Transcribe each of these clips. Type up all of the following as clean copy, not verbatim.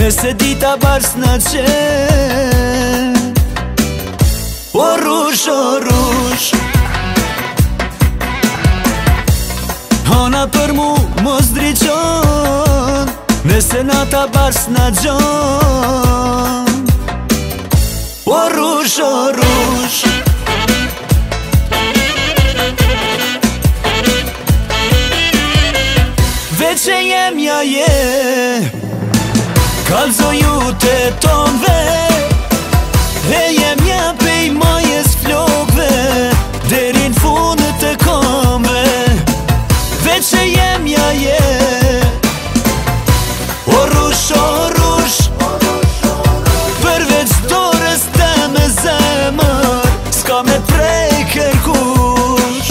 Nëse dita bars në qenë o rush Hana për mu mos driqon Nëse nata bars në gjon o rush Veç e jem ja je Kalzo ju të tonve E jem ja pej majes flokve Derin fundet të komve Veç e jem ja je o rush Përveç dorës të me zemër Ska me prej kërkush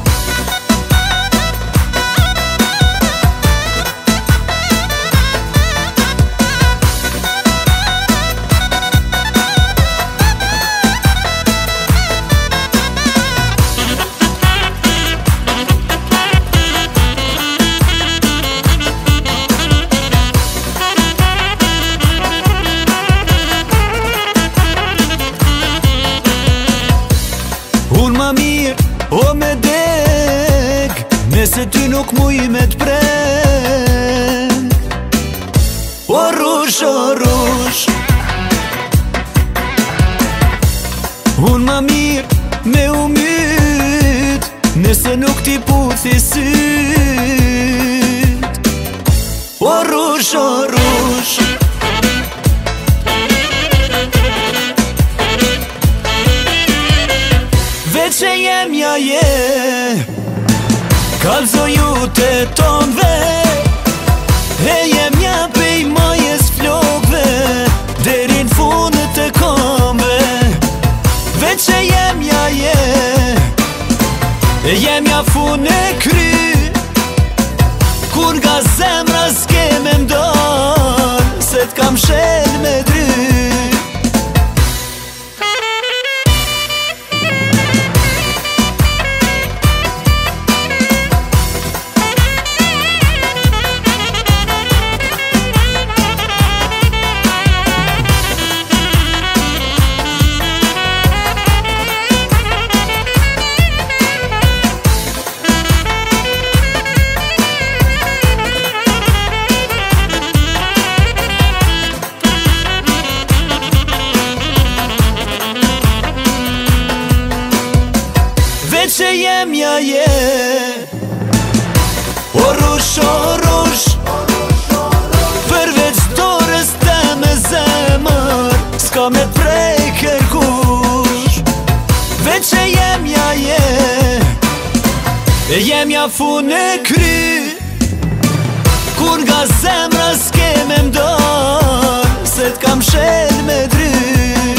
Unë ma mirë o me dek Nëse ty nuk muj me t'prek o rush Unë ma mirë me umyt Nëse nuk ti puthi syt o rush Veç e jem ja je Kalzo ju të tonve E jem ja pej majes flokve Derin fundet të komve Veç e jem ja je E jem ja fun e kry Kur nga zemra s'ke me mdor Se t'kam shel me dry Veç e jem ja je o rush Përveç dorës të me zemër Ska me prej kërkush Veç e jem ja je E jem ja fun e kry Kur nga zemra s'ke me mdor Se t'kam shel me dry